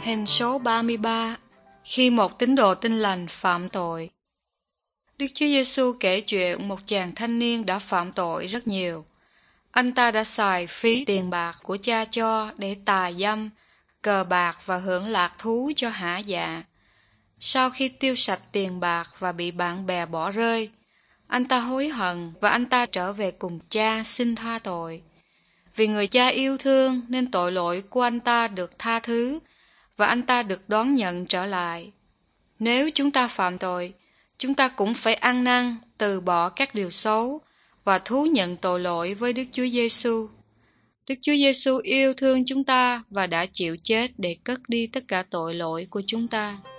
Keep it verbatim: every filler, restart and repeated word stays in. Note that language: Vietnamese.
Hình số ba mươi ba. Khi một tín đồ Tin Lành phạm tội. Đức Chúa Giêsu kể chuyện một chàng thanh niên đã phạm tội rất nhiều. Anh ta đã xài phí tiền bạc của cha cho để tà dâm, cờ bạc và hưởng lạc thú cho hả dạ. Sau khi tiêu sạch tiền bạc và bị bạn bè bỏ rơi, anh ta hối hận và anh ta trở về cùng cha xin tha tội. Vì người cha yêu thương nên tội lỗi của anh ta được tha thứ và anh ta được đón nhận trở lại. Nếu chúng ta phạm tội, chúng ta cũng phải ăn năn, từ bỏ các điều xấu và thú nhận tội lỗi với Đức Chúa Giêsu. Đức Chúa Giêsu yêu thương chúng ta và đã chịu chết để cất đi tất cả tội lỗi của chúng ta.